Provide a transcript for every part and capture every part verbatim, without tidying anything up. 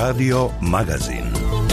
Radio Magazin.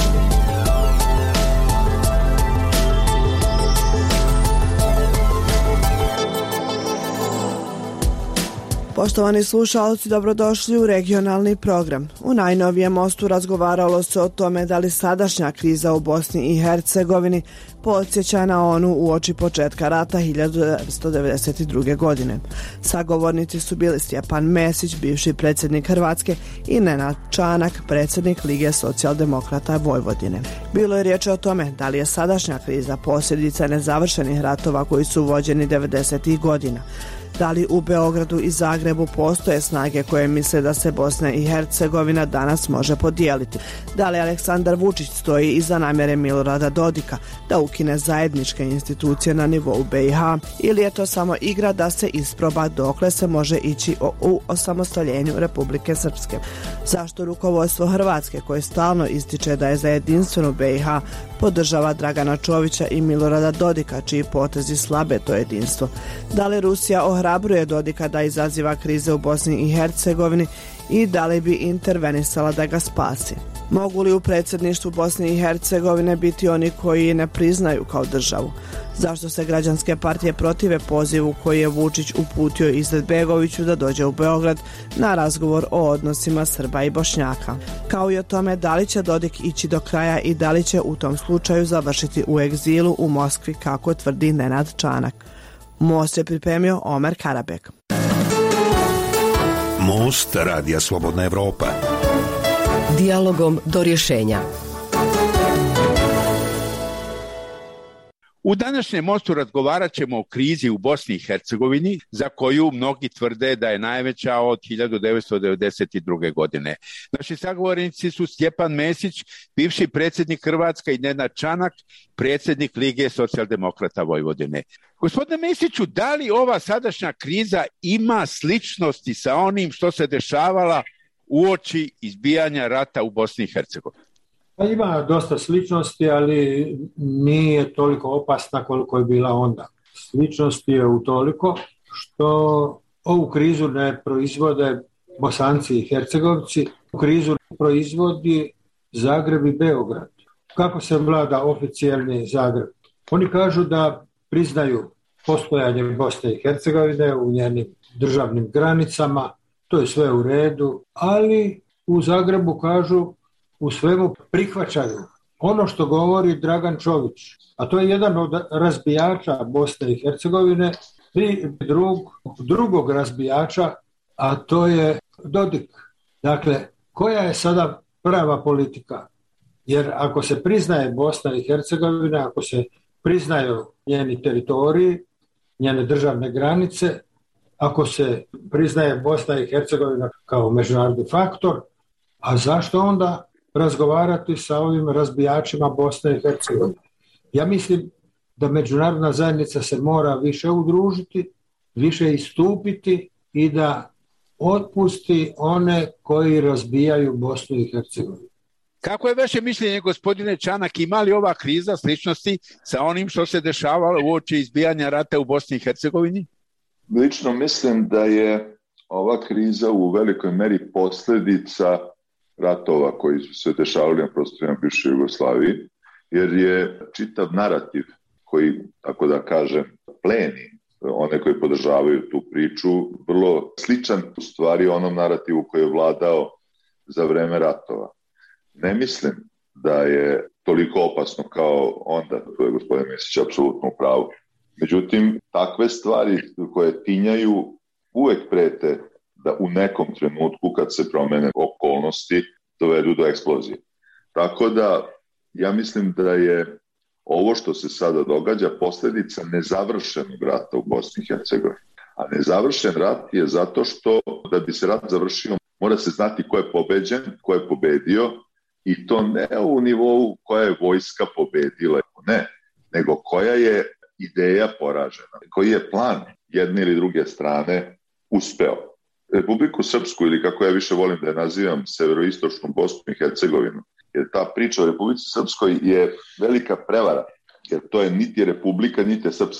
Poštovani slušalci, dobrodošli u regionalni program. U najnovijem mostu razgovaralo se o tome da li sadašnja kriza u Bosni i Hercegovini podsjeća na onu uoči početka rata hiljadu devetsto devedeset druge. godine. Sagovornici su bili Stjepan Mesić, bivši predsjednik Hrvatske, i Nenad Čanak, predsjednik Lige socijaldemokrata Vojvodine. Bilo je riječ o tome da li je sadašnja kriza posljedica nezavršenih ratova koji su vođeni devedesetih godina. Da li u Beogradu i Zagrebu postoje snage koje misle da se Bosna i Hercegovina danas može podijeliti? Da li Aleksandar Vučić stoji iza namjere Milorada Dodika da ukine zajedničke institucije na nivou be i ha, ili je to samo igra da se isproba dokle se može ići u osamostaljenju Republike Srpske? Zašto rukovodstvo Hrvatske, koje stalno ističe da je za jedinstvenu be i ha, podržava Dragana Čovića i Milorada Dodika, čiji potezi slabe to jedinstvo? Da li Rusija ohrabruje Dodika da izaziva krize u Bosni i Hercegovini i da li bi intervenisala da ga spasi? Mogu li u predsjedništvu Bosne i Hercegovine biti oni koji ne priznaju kao državu? Zašto se građanske partije protive pozivu koji je Vučić uputio Izetbegoviću da dođe u Beograd na razgovor o odnosima Srba i Bošnjaka? Kao i o tome da li će Dodik ići do kraja i da li će u tom slučaju završiti u egzilu u Moskvi, kako tvrdi Nenad Čanak. Most je pripremio Omer Karabek. Most Radija Slobodna Evropa. Dijalogom do rješenja. U današnjem mostu razgovarat ćemo o krizi u Bosni i Hercegovini, za koju mnogi tvrde da je najveća od hiljadu devetsto devedeset druge. godine. Naši sagovornici su Stjepan Mesić, bivši predsjednik Hrvatske, i Nenad Čanak, predsjednik Lige socijaldemokrata Vojvodine. Gospodine Mesiću, da li ova sadašnja kriza ima sličnosti sa onim što se dešavala uoči izbijanja rata u Bosni i Hercegovini? Ima dosta sličnosti, ali nije toliko opasna koliko je bila onda. Sličnost je utoliko što ovu krizu ne proizvode Bosanci i Hercegovci, krizu proizvodi Zagreb i Beograd. Kako se vlada oficijelni Zagreb? Oni kažu da priznaju postojanje Bosne i Hercegovine u njenim državnim granicama, to je sve u redu, ali u Zagrebu kažu u svemu prihvaćaju ono što govori Dragan Čović, a to je jedan od razbijača Bosne i Hercegovine, i drug, drugog razbijača, a to je Dodik. Dakle, koja je sada prava politika? Jer ako se priznaje Bosna i Hercegovina, ako se priznaju njeni teritoriji, njene državne granice, ako se priznaje Bosna i Hercegovina kao međunarodni faktor, a zašto onda razgovarati sa ovim razbijačima Bosne i Hercegovine? Ja mislim da međunarodna zajednica se mora više udružiti, više istupiti i da otpusti one koji razbijaju Bosnu i Hercegovinu. Kako je vaše mišljenje, gospodine Čanak, ima li ova kriza sličnosti sa onim što se dešavalo uoči izbijanja rata u Bosni i Hercegovini? Lično mislim da je ova kriza u velikoj meri posljedica ratova koji su se dešavali na prostorima bivše Jugoslavije, jer je čitav narativ koji, tako da kažem, pleni one koji podržavaju tu priču, vrlo sličan u stvari onom narativu koji je vladao za vreme ratova. Ne mislim da je toliko opasno kao onda, to je gospodin Mesić apsolutno u pravu. Međutim, takve stvari koje tinjaju uvek prete da u nekom trenutku kad se promene okolnosti dovedu do eksplozije. Tako da ja mislim da je ovo što se sada događa posljedica nezavršenog rata u Bosni i Hercegovini. A nezavršen rat je zato što da bi se rat završio mora se znati ko je pobeđen, ko je pobedio, i to ne u nivou koja je vojska pobedila, ne, nego koja je ideja poražena, koji je plan jedne ili druge strane uspeo. Republiku Srpsku, ili kako ja više volim da je nazivam, severoistočnu Bosnu i Hercegovinu, jer ta priča o Republici Srpskoj je velika prevara, jer to je niti Republika, niti Srpska.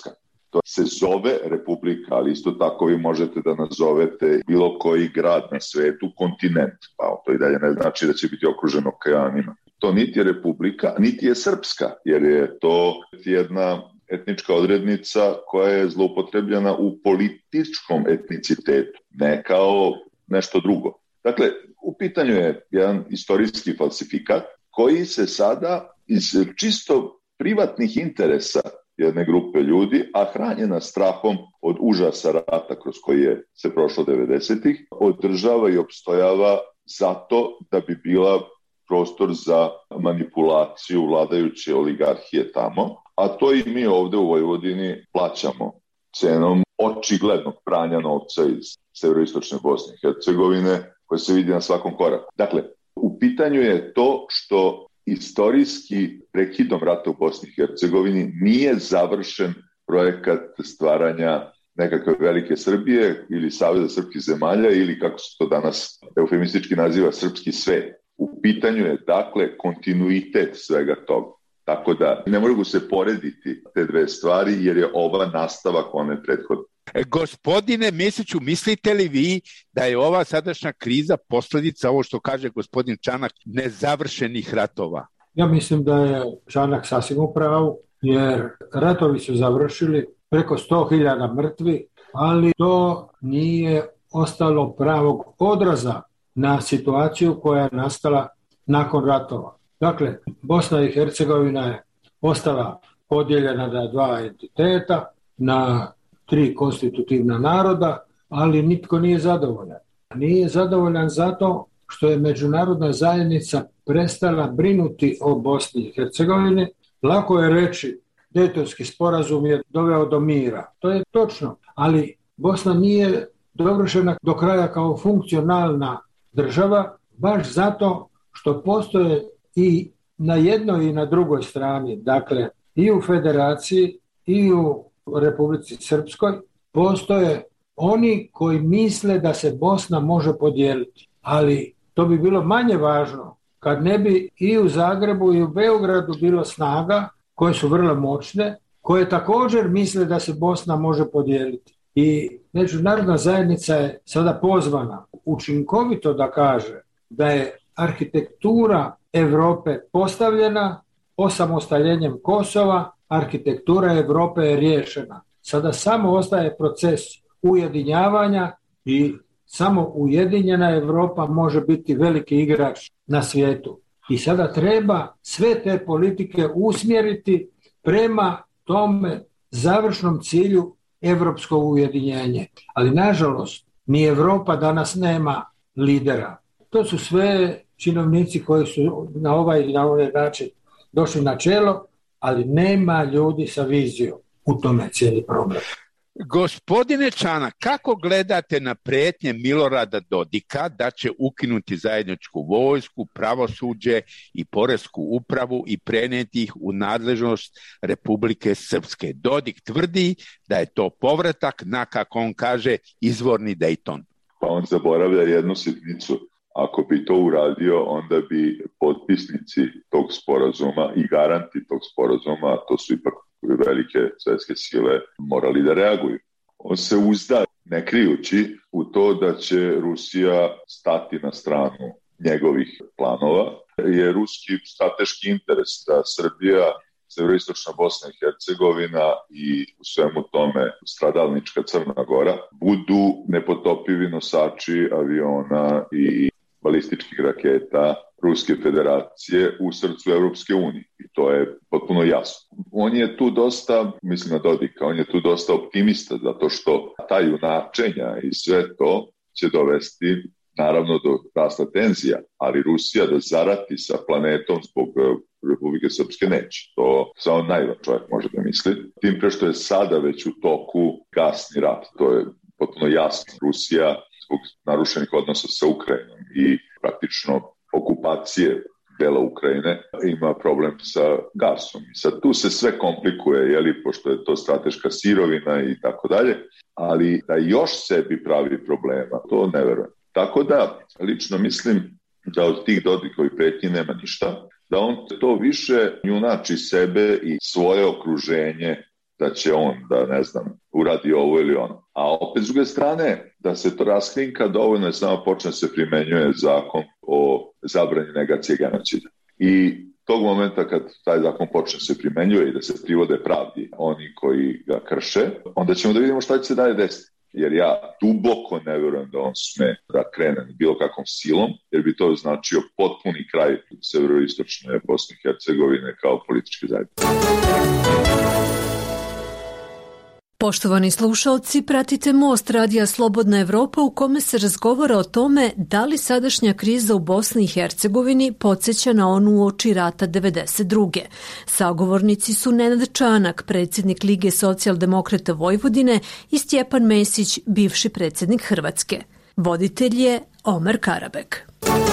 To se zove republika, ali isto tako vi možete da nazovete bilo koji grad na svetu kontinent, pa to i dalje ne znači da će biti okružen okeanima. To niti je republika, niti je srpska, jer je to jedna etnička odrednica koja je zloupotrebljena u političkom etnicitetu, ne kao nešto drugo. Dakle, u pitanju je jedan istorijski falsifikat koji se sada iz čisto privatnih interesa jedne grupe ljudi, a hranjena strahom od užasa rata kroz koji je se prošlo devedesetih, održava i opstojava zato da bi bila prostor za manipulaciju vladajuće oligarhije tamo, a to i mi ovde u Vojvodini plaćamo cenom očiglednog pranja novca iz severoistočne Bosne i Hercegovine, koje se vidi na svakom koraku. Dakle, u pitanju je to što istorijski prekidom rata u Bosni i Hercegovini nije završen projekat stvaranja nekakve velike Srbije ili Saveza srpskih zemalja ili kako se to danas eufemistički naziva srpski svet. U pitanju je dakle kontinuitet svega toga. Tako da ne mogu se porediti te dve stvari jer je ova nastavak one prethodne. Gospodine Mesiću, mislite li vi da je ova sadašnja kriza posljedica, ovo što kaže gospodin Čanak, nezavršenih ratova? Ja mislim da je Čanak sasvim u pravu, jer ratovi su završili, preko sto hiljada mrtvi, ali to nije ostalo pravog odraza na situaciju koja je nastala nakon ratova. Dakle, Bosna i Hercegovina je ostala podijeljena na dva entiteta, na tri konstitutivna naroda, ali nitko nije zadovoljan. Nije zadovoljan zato što je međunarodna zajednica prestala brinuti o Bosni i Hercegovini. Lako je reći, Dejtonski sporazum je doveo do mira. To je točno, ali Bosna nije dovršena do kraja kao funkcionalna država, baš zato što postoje i na jednoj i na drugoj strani, dakle i u Federaciji i u Republici Srpskoj, postoje oni koji misle da se Bosna može podijeliti. Ali to bi bilo manje važno kad ne bi i u Zagrebu i u Beogradu bilo snaga koje su vrlo moćne, koje također misle da se Bosna može podijeliti. I međunarodna zajednica je sada pozvana učinkovito da kaže da je arhitektura Europe postavljena osamostaljenjem Kosova, arhitektura Europe je riješena. Sada samo ostaje proces ujedinjavanja i samo ujedinjena Europa može biti veliki igrač na svijetu. I sada treba sve te politike usmjeriti prema tome završnom cilju evropsko ujedinjenje. Ali nažalost, ni Europa danas nema lidera. To su sve činovnici koji su na ovaj ili na ovaj način došli na čelo, ali nema ljudi sa vizijom. U tome cijeli problem. Gospodine Čanak, kako gledate na prijetnje Milorada Dodika da će ukinuti zajedničku vojsku, pravosuđe i poresku upravu i prenijeti ih u nadležnost Republike Srpske? Dodik tvrdi da je to povratak na, kako on kaže, izvorni Dejton. Pa on zaboravlja jednu sitnicu. Ako bi to uradio, onda bi potpisnici tog sporazuma i garanti tog sporazuma, a to su ipak velike svjetske sile, morali da reaguju. On se uzda, ne krijući, u to da će Rusija stati na stranu njegovih planova, je ruski strateški interes da Srbija, severoistočna Bosna i Hercegovina i u svemu tome stradalnička Crna Gora budu nepotopivi nosači aviona i balističkih raketa Ruske federacije u srcu Evropske unije. I to je potpuno jasno. On je tu dosta, mislim na Dodika, on je tu dosta optimista zato što ta junačenja i sve to će dovesti naravno do rasta tenzija, ali Rusija da zarati sa planetom zbog Republike Srpske neće. To samo najvan čovjek može da misli. Tim pre što je sada već u toku gasni rat. To je potpuno jasno. Rusija zbog narušenih odnosa sa Ukrajinom i praktično okupacije dela Ukrajine ima problem sa gasom. I sad tu se sve komplikuje, jeli, pošto je to strateška sirovina i tako dalje, ali da još sebi pravi problema, to ne verujem. Tako da, lično mislim da od tih Dodikovih pretnji nema ništa, da on to više junači sebe i svoje okruženje da će on, da ne znam, uradi ovo ili ono. A opet s druge strane, da se to raskrinka, dovoljno je samo počne se primenjuje zakon o zabrani negacije genocida. I tog momenta kad taj zakon počne se primenjuje i da se privode pravdi oni koji ga krše, onda ćemo da vidimo šta će se dalje desiti. Jer ja duboko ne vjerujem da on sme da krene bilo kakvom silom, jer bi to značio potpuni kraj severoistočne Bosne i Hercegovine kao političke zajednice. Poštovani slušalci, pratite Most radija Slobodna Evropa u kome se razgovara o tome da li sadašnja kriza u Bosni i Hercegovini podsjeća na onu uoči rata devedeset druge. Sagovornici su Nenad Čanak, predsjednik Lige socijaldemokrata Vojvodine, i Stjepan Mesić, bivši predsjednik Hrvatske. Voditelj je Omer Karabek.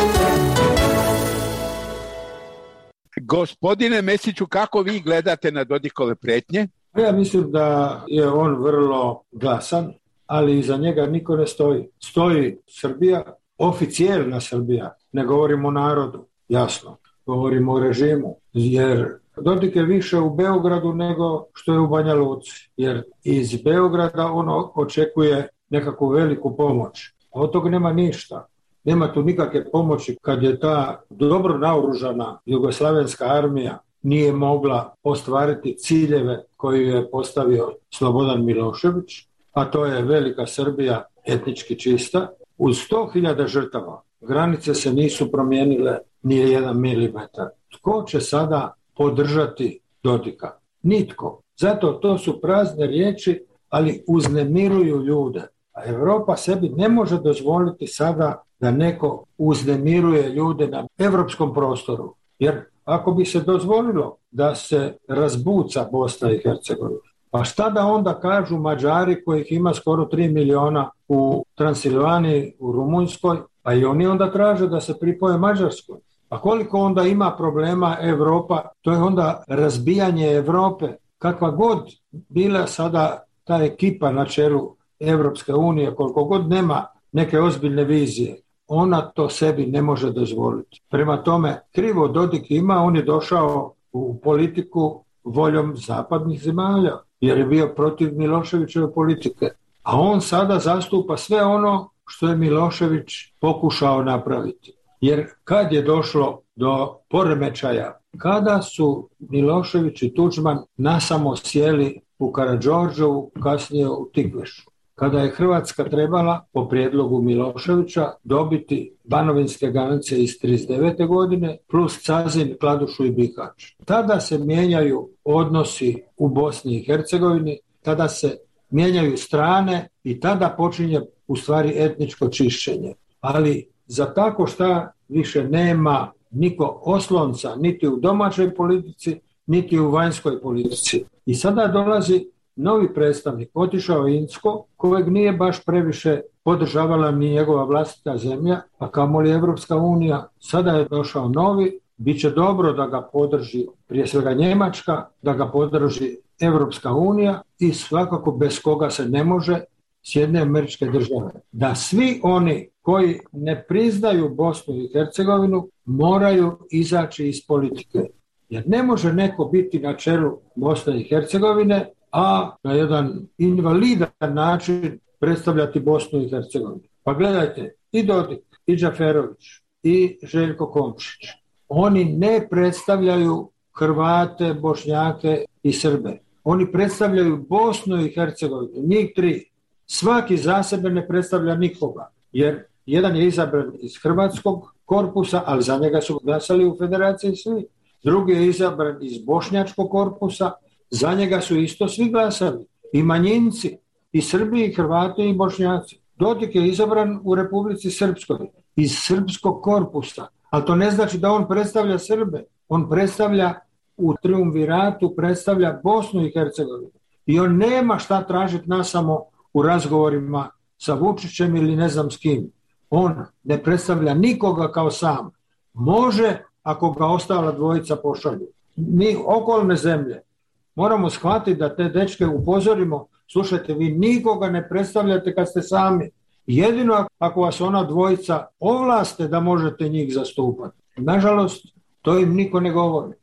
Gospodine Mesiću, kako vi gledate na Dodikove pretnje? Ja mislim da je on vrlo glasan, ali iza njega niko ne stoji. Stoji Srbija, oficijelna Srbija, ne govorimo o narodu, jasno, govorimo o režimu, jer Dodik je više u Beogradu nego što je u Banja Luci, jer iz Beograda ono očekuje nekakvu veliku pomoć. A od toga nema ništa. Nema tu nikakve pomoći kad je ta dobro naoružana jugoslavenska armija nije mogla ostvariti ciljeve koje je postavio Slobodan Milošević, a to je velika Srbija etnički čista. Uz sto hiljada žrtava granice se nisu promijenile nije jedan milimetar. Tko će sada podržati Dodika? Nitko. Zato to su prazne riječi, ali uznemiruju ljude. A Europa sebi ne može dozvoliti sada da neko uznemiruje ljude na europskom prostoru. Jer ako bi se dozvolilo da se razbuca Bosna i Hercegovina, pa šta da onda kažu Mađari kojih ima skoro tri miliona u Transilvaniji, u Rumunjskoj, pa i oni onda traže da se pripoje Mađarskoj. A koliko onda ima problema Europa, to je onda razbijanje Europe. Kakva god bila sada ta ekipa na čelu Evropske unije, koliko god nema neke ozbiljne vizije, ona to sebi ne može dozvoliti. Prema tome, krivo Dodik ima, on je došao u politiku voljom zapadnih zemalja, jer je bio protiv Miloševićeve politike. A on sada zastupa sve ono što je Milošević pokušao napraviti. Jer kad je došlo do poremećaja, kada su Milošević i Tuđman nasamo sjeli u Karađorđevu, kasnije u Tikvešu, kada je Hrvatska trebala, po prijedlogu Miloševića, dobiti banovinske granice iz trideset devete godine plus Cazin, Kladušu i Bihać. Tada se mijenjaju odnosi u Bosni i Hercegovini, tada se mijenjaju strane i tada počinje u stvari etničko čišćenje. Ali za tako šta više nema niko oslonca niti u domaćoj politici, niti u vanjskoj politici. I sada dolazi novi predstavnik, otišao Incko, kojeg nije baš previše podržavala ni njegova vlastita zemlja, a kamoli Evropska unija. Sada je došao novi, bit će dobro da ga podrži prije svega Njemačka, da ga podrži Evropska unija i svakako bez koga se ne može, Sjedinjene Američke Države. Da svi oni koji ne priznaju Bosnu i Hercegovinu moraju izaći iz politike. Jer ne može neko biti na čelu Bosne i Hercegovine, a na jedan invalidan način predstavljati Bosnu i Hercegovinu. Pa gledajte, i Dodik, i Džaferović, i Željko Komšić, oni ne predstavljaju Hrvate, Bošnjake i Srbe. Oni predstavljaju Bosnu i Hercegovinu, njih tri. Svaki za sebe ne predstavlja nikoga, jer jedan je izabran iz hrvatskog korpusa, ali za njega su glasali u federaciji svi. Drugi je izabran iz bošnjačkog korpusa, za njega su isto svi glasali. I manjinci, i Srbi, i Hrvati, i Bošnjaci. Dodik je izabran u Republici Srpskoj, iz srpskog korpusa. Ali to ne znači da on predstavlja Srbe. On predstavlja u triumviratu, predstavlja Bosnu i Hercegovinu. I on nema šta tražiti nas samo u razgovorima sa Vučićem ili ne znam s kim. On ne predstavlja nikoga kao sam. Može ako ga ostala dvojica pošalju. Mi okolne zemlje moramo shvatiti da te dečke upozorimo, slušajte, vi nikoga ne predstavljate kad ste sami. Jedino ako vas ona dvojica ovlaste da možete njih zastupati. Nažalost, to im niko ne govori.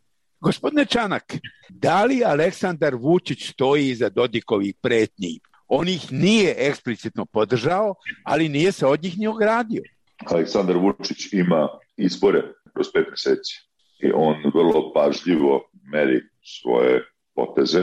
Gospodine Čanak, da li Aleksandar Vučić stoji iza Dodikovih pretnji? On ih nije eksplicitno podržao, ali nije se od njih ni ogradio. Aleksandar Vučić ima izbore kroz pet mjeseci i on vrlo pažljivo meri svoje poteze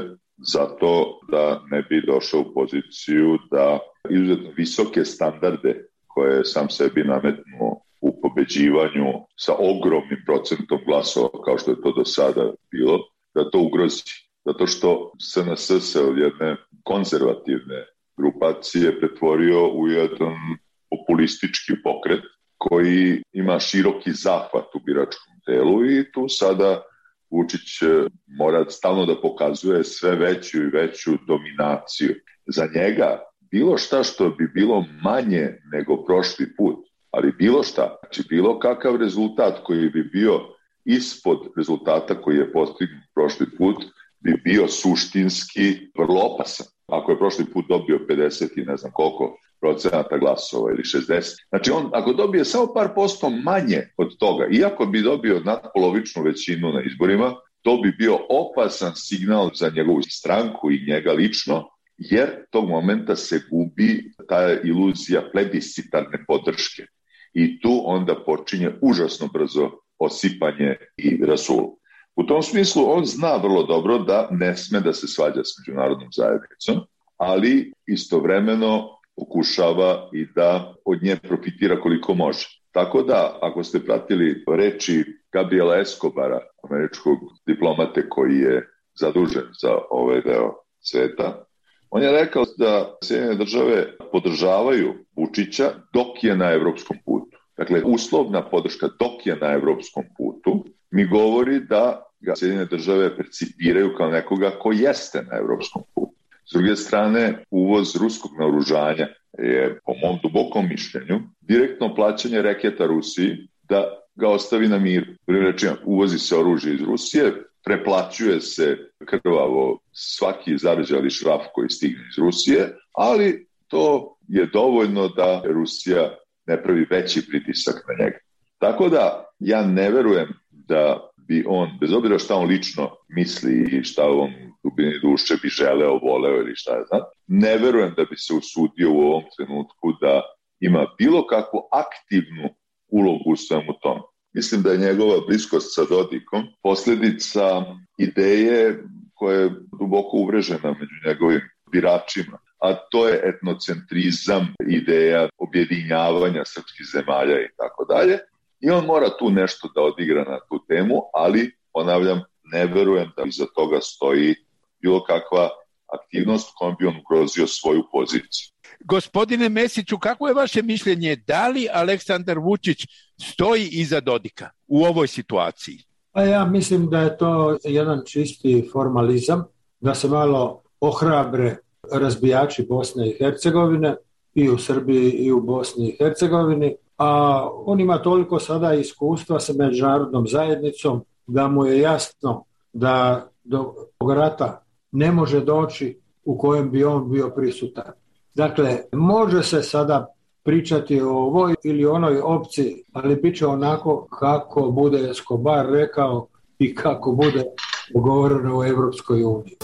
zato da ne bi došao u poziciju da izuzetno visoke standarde koje je sam sebi nametnuo u pobeđivanju sa ogromnim procentom glasova, kao što je to do sada bilo, da to ugrozi. Zato što S N S se od jedne konzervativne grupacije pretvorio u jedan populistički pokret koji ima široki zahvat u biračkom telu i tu sada Vučić mora stalno da pokazuje sve veću i veću dominaciju. Za njega bilo šta što bi bilo manje nego prošli put, ali bilo šta, znači bilo kakav rezultat koji bi bio ispod rezultata koji je postignut prošli put, bi bio suštinski vrlo opasan. Ako je prošli put dobio pedeset i ne znam koliko procenata glasova ili šezdeset. Znači on ako dobije samo par posto manje od toga, iako bi dobio nadpolovičnu većinu na izborima, to bi bio opasan signal za njegovu stranku i njega lično, jer tog momenta se gubi ta iluzija plebiscitarne podrške. I tu onda počinje užasno brzo osipanje i rasul. U tom smislu on zna vrlo dobro da ne sme da se svađa s međunarodnom zajednicom, ali istovremeno pokušava i da od nje profitira koliko može. Tako da, ako ste pratili reči Gabriela Escobara, američkog diplomate koji je zadužen za ovaj deo sveta, on je rekao da Sjedinjene države podržavaju Vučića dok je na evropskom putu. Dakle, uslovna podrška dok je na evropskom putu mi govori da ga Sjedinjene države percipiraju kao nekoga ko jeste na evropskom putu. S druge strane, uvoz ruskog naoružanja je, po mom dubokom mišljenju, direktno plaćanje reketa Rusiji da ga ostavi na miru. Rečima, uvozi se oružje iz Rusije, preplaćuje se krvavo svaki zarađali šraf koji stigne iz Rusije, ali to je dovoljno da Rusija ne pravi veći pritisak na njega. Tako da ja ne verujem da bi on, bez obzira šta on lično misli i šta on dubini duše bi želeo, voleo ili šta je znam, ne verujem da bi se usudio u ovom trenutku da ima bilo kakvu aktivnu ulogu u svemu tom. Mislim da je njegova bliskost sa Dodikom posljedica ideje koja je duboko uvrežena među njegovim biračima, a to je etnocentrizam, ideja objedinjavanja srpskih zemalja i tako dalje. I on mora tu nešto da odigra na tu temu, ali, ponavljam, ne verujem da iza toga stoji bilo kakva aktivnost kojom bi on ugrozio svoju poziciju. Gospodine Mesiću, kako je vaše mišljenje, da li Aleksandar Vučić stoji iza Dodika u ovoj situaciji? Pa ja mislim da je to jedan čisti formalizam, da se malo ohrabre razbijači Bosne i Hercegovine i u Srbiji i u Bosni i Hercegovini, a on ima toliko sada iskustva sa međunarodnom zajednicom da mu je jasno da do rata ne može doći u kojem bi on bio prisutan. Dakle, može se sada pričati o ovoj ili onoj opciji, ali bit će onako kako bude Escobar rekao i kako bude dogovoreno u Evropskoj uniji.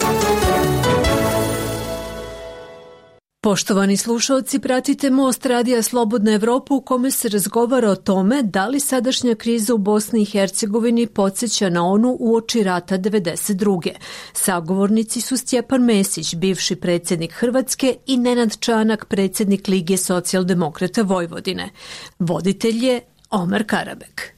Poštovani slušalci, pratite Most radija Slobodna Evropa u kome se razgovara o tome da li sadašnja kriza u Bosni i Hercegovini podsjeća na onu uoči rata devedeset druge. Sagovornici su Stjepan Mesić, bivši predsjednik Hrvatske, i Nenad Čanak, predsjednik Lige socijaldemokrata Vojvodine. Voditelj je Omer Karabek.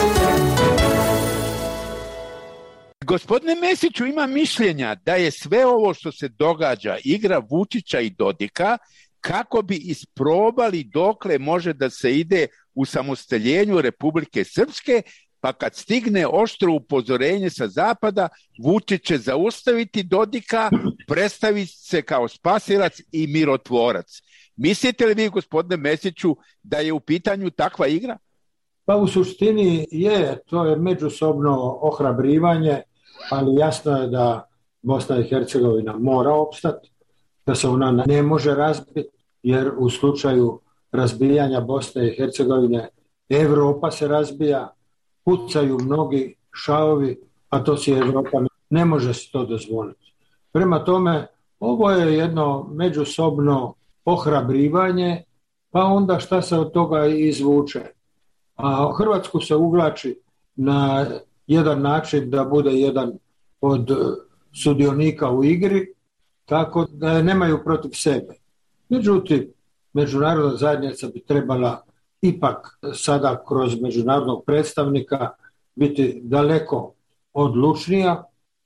Gospodine Mesiću, ima mišljenja da je sve ovo što se događa igra Vučića i Dodika kako bi isprobali dokle može da se ide u samostaljenju Republike Srpske, pa kad stigne oštro upozorenje sa zapada, Vučić će zaustaviti Dodika, predstaviti se kao spasilac i mirotvorac. Mislite li vi, gospodine Mesiću, da je u pitanju takva igra? Pa u suštini je, to je međusobno ohrabrivanje, ali jasno je da Bosna i Hercegovina mora opstati, da se ona ne može razbiti, jer u slučaju razbijanja Bosne i Hercegovine Evropa se razbija, pucaju mnogi šavovi a to si Evropa ne može se to dozvoliti. Prema tome, ovo je jedno međusobno ohrabrivanje, pa onda šta se od toga izvuče. A Hrvatsku se uvlači na jedan način da bude jedan od sudionika u igri, tako da je nemaju protiv sebe. Međutim, međunarodna zajednica bi trebala ipak sada kroz međunarodnog predstavnika biti daleko odlučnija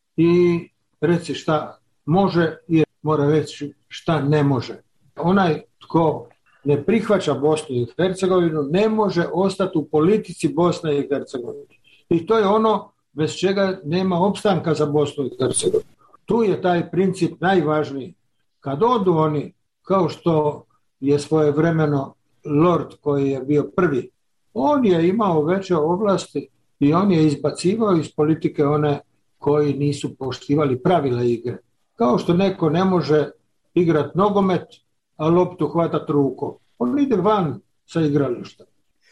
i reći šta može i mora reći šta ne može. Onaj tko ne prihvaća Bosnu i Hercegovinu ne može ostati u politici Bosne i Hercegovine. I to je ono bez čega nema opstanka za Bosnu i Hercegovinu. Tu je taj princip najvažniji. Kad odu oni, kao što je svojevremeno Lord koji je bio prvi, on je imao veće ovlasti i on je izbacivao iz politike one koji nisu poštivali pravila igre. Kao što neko ne može igrati nogomet, a loptu hvatati rukom. On ide van sa igrališta.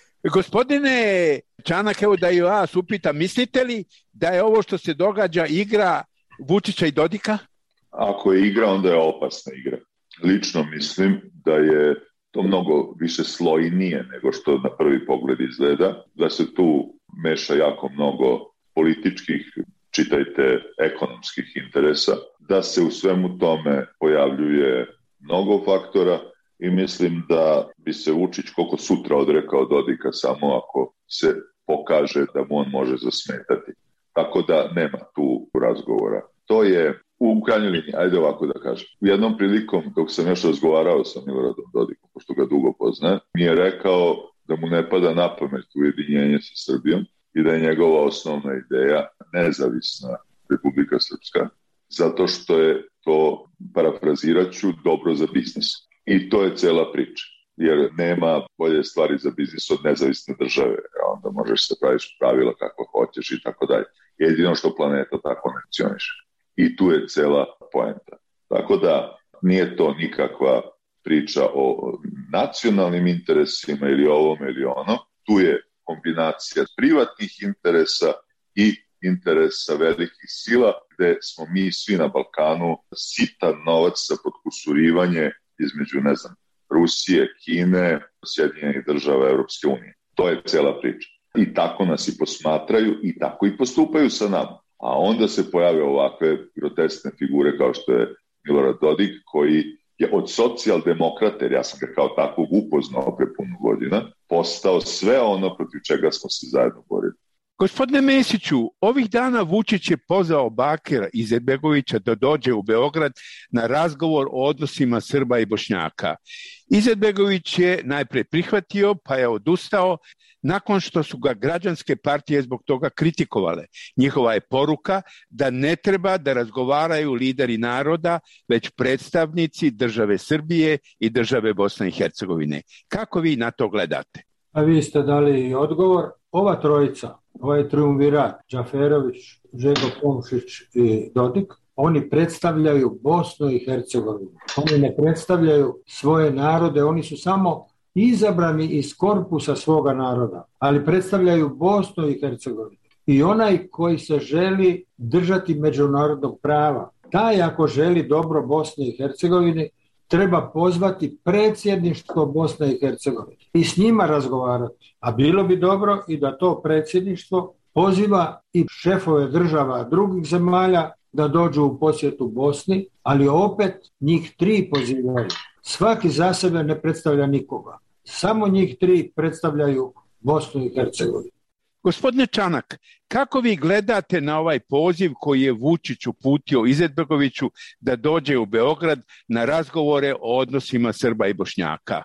Gospodine Čanak, evo da i vas upitam, mislite li da je ovo što se događa igra Vučića i Dodika? Ako je igra, onda je opasna igra. Lično mislim da je to mnogo više slojnije nego što na prvi pogled izgleda, da se tu meša jako mnogo političkih, čitajte ekonomskih interesa, da se u svemu tome pojavljuje mnogo faktora i mislim da bi se Vučić koliko sutra odrekao Dodika samo ako se pokaže da mu on može zasmetati. Tako da nema tu razgovora. To je u krajnjoj liniji, ajde ovako da kažem. U jednom prilikom, dok sam još razgovarao sa Miloradom Dodikom, pošto ga dugo poznaje, mi je rekao da mu ne pada na pamet ujedinjenje sa Srbijom i da je njegova osnovna ideja nezavisna Republika Srpska, zato što je to, parafrazirat ću, dobro za biznis. I to je cela priča, jer nema bolje stvari za biznis od nezavisne države. Onda možeš se praviš pravila kako hoćeš i tako dalje. Jedino što planeta tako ne funkcioniše. I tu je cela poenta. Tako da nije to nikakva priča o nacionalnim interesima ili ovom ili ono. Tu je kombinacija privatnih interesa i interesa velikih sila, gde smo mi svi na Balkanu sitan novac za potkusurivanje između, ne znam, Rusije, Kine, Sjedinjenih država, Europske unije. To je cela priča. I tako nas i posmatraju i tako i postupaju sa nama. A onda se pojave ovakve groteskne figure kao što je Milorad Dodik, koji je od socijaldemokrata, jer ja sam ga kao takvog upoznao pre puno godina, postao sve ono protiv čega smo se zajedno borili. Gospodine Mesiću, ovih dana Vučić je pozvao Bakira Izetbegovića da dođe u Beograd na razgovor o odnosima Srba i Bošnjaka. Izetbegović je najpre prihvatio, pa je odustao, nakon što su ga građanske partije zbog toga kritikovale. Njihova je poruka da ne treba da razgovaraju lideri naroda, već predstavnici države Srbije i države Bosne i Hercegovine. Kako vi na to gledate? A vi ste dali odgovor. Ova trojica, ovaj triumvirat, Džaferović, Željko Komšić i Dodik, oni predstavljaju Bosnu i Hercegovinu. Oni ne predstavljaju svoje narode, oni su samo izabrani iz korpusa svoga naroda, ali predstavljaju Bosnu i Hercegovinu. I onaj koji se želi držati međunarodnog prava, taj ako želi dobro Bosni i Hercegovini, treba pozvati predsjedništvo Bosne i Hercegovine i s njima razgovarati. A bilo bi dobro i da to predsjedništvo poziva i šefove država drugih zemalja da dođu u posjetu Bosni, ali opet njih tri pozivaju. Svaki za sebe ne predstavlja nikoga. Samo njih tri predstavljaju Bosnu i Hercegovinu. Gospodine Čanak, kako vi gledate na ovaj poziv koji je Vučić uputio Izetbegoviću da dođe u Beograd na razgovore o odnosima Srba i Bošnjaka?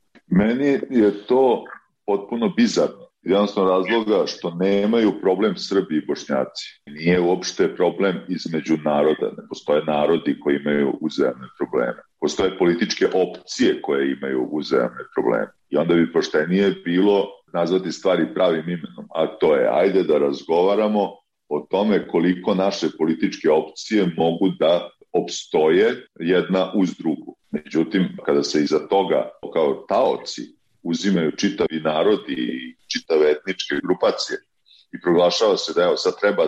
Meni je to potpuno bizarno. Jednostavno razloga što nemaju problem Srbi i Bošnjaci. Nije uopšte problem između naroda. Ne postoje narodi koji imaju uzajamne probleme. Postoje političke opcije koje imaju uzajamne probleme. I onda bi poštenije bilo nazvati stvari pravim imenom. A to je, ajde da razgovaramo o tome koliko naše političke opcije mogu da opstoje jedna uz drugu. Međutim, kada se iza toga kao taoci uzimaju čitavi narodi i čitave etničke grupacije i proglašava se da evo sad treba da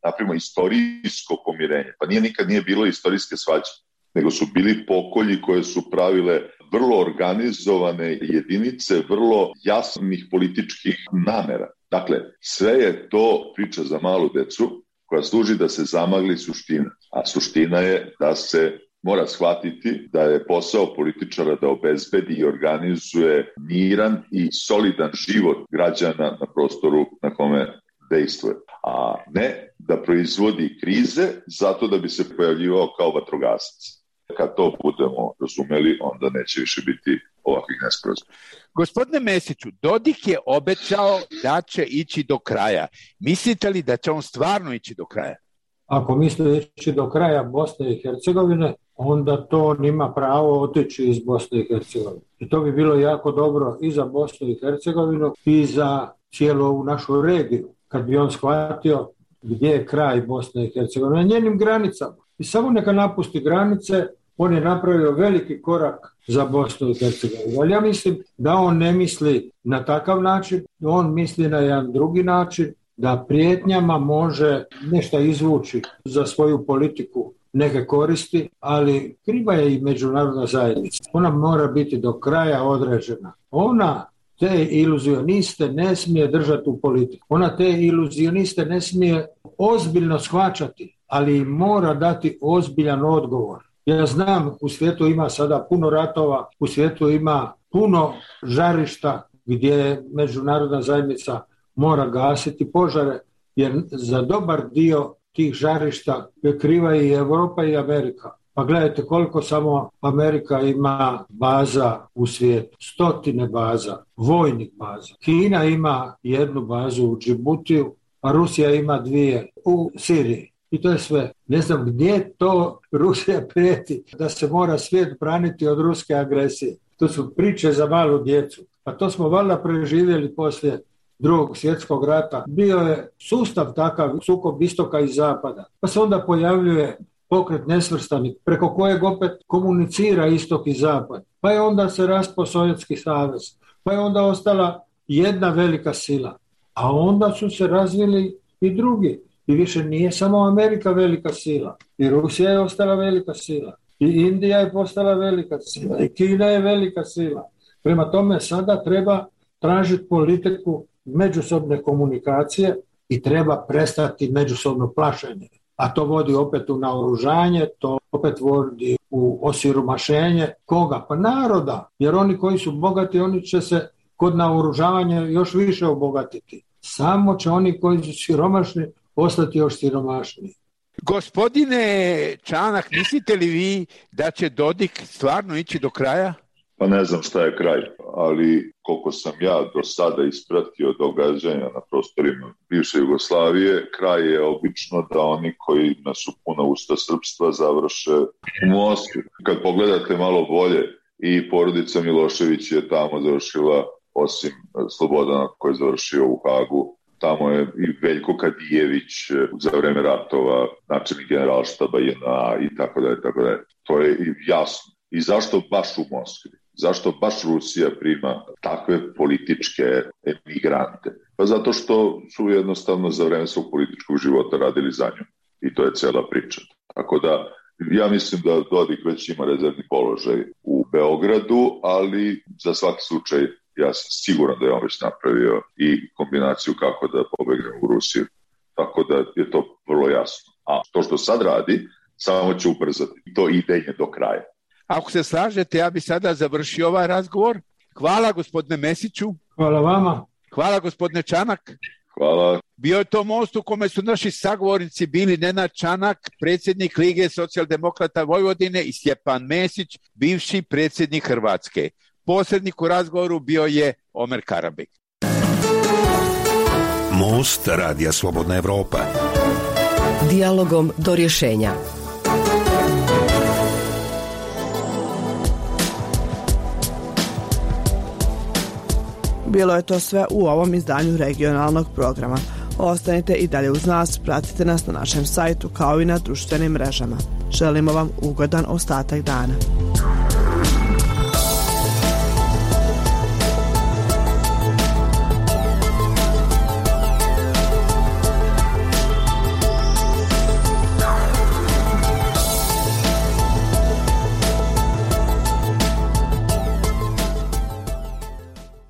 napravimo istorijsko pomirenje. Pa nije nikad nije bilo istorijske svađe, nego su bili pokolji koje su pravile vrlo organizovane jedinice, vrlo jasnih političkih namera. Dakle, sve je to priča za malu decu koja služi da se zamagli suština. A suština je da se mora shvatiti da je posao političara da obezbedi i organizuje miran i solidan život građana na prostoru na kome dejstvuje. A ne da proizvodi krize zato da bi se pojavljivao kao vatrogasac. Kad to budemo razumeli, onda neće više biti ovakvih nesporazuma. Gospodine Mesiću, Dodik je obećao da će ići do kraja. Mislite li da će on stvarno ići do kraja? Ako misli ići do kraja Bosne i Hercegovine, onda to on ima pravo otići iz Bosne i Hercegovine. I to bi bilo jako dobro i za Bosnu i Hercegovinu i za cijelu ovu našu regiju. Kad bi on shvatio gdje je kraj Bosne i Hercegovine, na njenim granicama. I samo neka napusti granice, on je napravio veliki korak za Bosnu i Hercegovinu. Ali ja mislim da on ne misli na takav način, on misli na jedan drugi način, da prijetnjama može nešto izvući za svoju politiku neke koristi, ali kriva je i međunarodna zajednica. Ona mora biti do kraja određena. Ona te iluzioniste ne smije držati u politiku. Ona te iluzioniste ne smije ozbiljno shvaćati, ali mora dati ozbiljan odgovor. Ja znam, u svijetu ima sada puno ratova, u svijetu ima puno žarišta gdje međunarodna zajednica mora gasiti požare, jer za dobar dio tih žarišta je kriva i Europa i Amerika. Pa gledajte koliko samo Amerika ima baza u svijetu. Stotine baza, vojnih baza. Kina ima jednu bazu u Džibutiju, a Rusija ima dvije u Siriji. I to je sve. Ne znam gdje to Rusija prijeti da se mora svijet braniti od ruske agresije. To su priče za malu djecu. Pa to smo valjda preživjeli poslije Drugog svjetskog rata. Bio je sustav takav, sukob istoka i zapada. Pa se onda pojavljuje pokret nesvrstanih, preko kojeg opet komunicira istok i zapad. Pa je onda se raspao Sovjetski savez. Pa je onda ostala jedna velika sila. A onda su se razvili i drugi. I više nije samo Amerika velika sila. I Rusija je ostala velika sila. I Indija je postala velika sila. I Kina je velika sila. Prema tome sada treba tražiti politiku međusobne komunikacije i treba prestati međusobno plašenje. A to vodi opet u naoružanje, to opet vodi u osiromašenje. Koga? Pa naroda. Jer oni koji su bogati, oni će se kod naoružavanja još više obogatiti. Samo će oni koji su siromašni ostati još siromašniji. Gospodine Čanak, mislite li vi da će Dodik stvarno ići do kraja? Pa ne znam šta je kraj, ali koliko sam ja do sada ispratio događanja na prostorima bivše Jugoslavije, kraj je obično da oni koji su puna usta srpstva završe u Moskvi. Kad pogledate malo bolje, i porodica Milošević je tamo završila, osim Slobodana koji je završio u Hagu, tamo je i Veljko Kadijević za vreme ratova, načelnik generalštaba J N A i tako dalje, tako dalje. To je jasno. I zašto baš u Moskvi? Zašto baš Rusija prima takve političke emigrante? Pa zato što su jednostavno za vreme svog političkog života radili za nju. I to je cela priča. Tako da ja mislim da Dodik već ima rezervni položaj u Beogradu, ali za svaki slučaj ja sam siguran da je on već napravio i kombinaciju kako da pobegne u Rusiju. Tako da je to vrlo jasno. A to što sad radi, samo će ubrzati to idenje do kraja. Ako se slažete, ja bi sada završio ovaj razgovor. Hvala gospodine Mesiću. Hvala vama. Hvala gospodine Čanak. Hvala. Bio je to most u kome su naši sagovornici bili Nenad Čanak, predsjednik Lige socijaldemokrata Vojvodine, i Stjepan Mesić, bivši predsjednik Hrvatske. Posrednik u razgovoru bio je Omer Karabek. Most Radija Slobodna Evropa. Dijalogom do rješenja. Bilo je to sve u ovom izdanju regionalnog programa. Ostanite i dalje uz nas, pratite nas na našem sajtu kao i na društvenim mrežama. Želimo vam ugodan ostatak dana.